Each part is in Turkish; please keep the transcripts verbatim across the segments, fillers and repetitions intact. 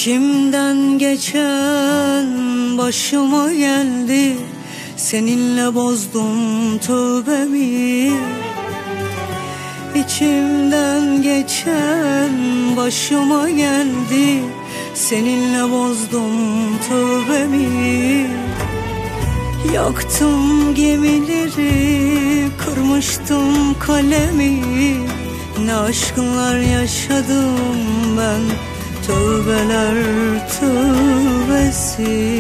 İçimden geçen başıma geldi, seninle bozdum tövbemi. İçimden geçen başıma geldi, seninle bozdum tövbemi. Yaktım gemileri, kırmıştım kalemi. Ne aşklar yaşadım ben, tövbeler tövbesi.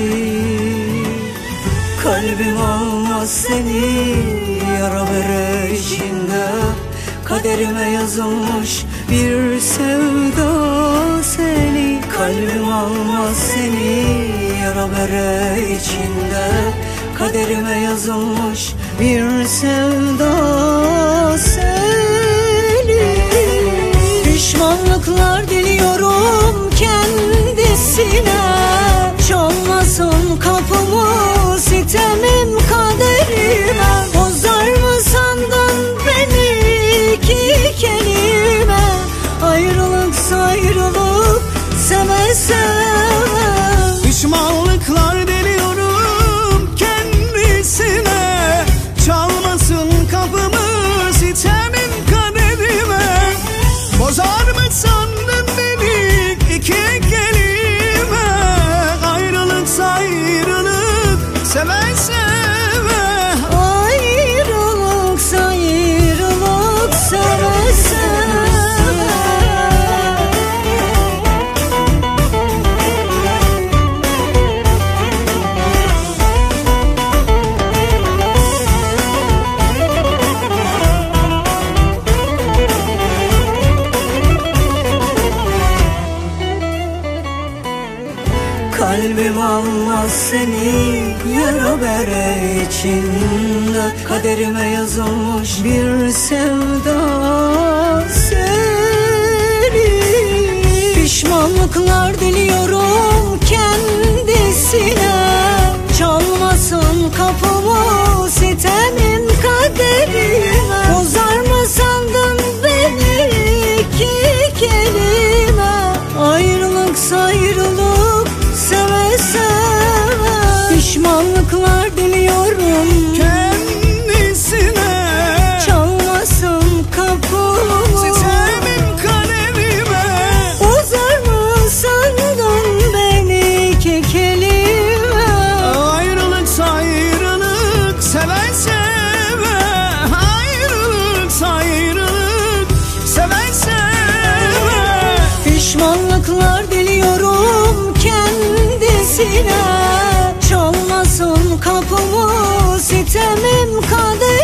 Kalbim almaz seni, yara bere içinde. Kaderime yazılmış bir sevda seni. Kalbim almaz seni, yara bere içinde. Kaderime yazılmış bir sevda seni. Pişmanlıklar diliyorum kendisine. Çalmasın kapımı sitemim kaderime. Bozar mı sandın beni iki kelime? Ayrılıksa ayrılık, seve seve. Pişmanlıklar diliyorum kendisine. Çalmasın kapımı sitemim kaderime. Bozar mı sandın beni iki kelime? Ayrılıksa ayrılık, seve seve. Ayrılıksa ayrılık, seve seve. Kalbim almaz seni, yara bere içinde. Kaderime yazılmış bir sevda seni. Pişmanlıklar diliyorum kendisine. Çalmasın kapımı sitemim kaderime. Bozar mı sandın beni iki kelime? Ayrılıksa ayrılık, seve seve. Pişmanlıklar diliyorum kendisine. Çalmasın kapımı sitemim kaderime. Bozar mı sandın beni iki kelime? Ayrılıksa ayrılık, seve seve. Ayrılıksa ayrılık, seve seve. Pişmanlıklar diliyorum kendisine. Çalmasın kapımı sitemim kader.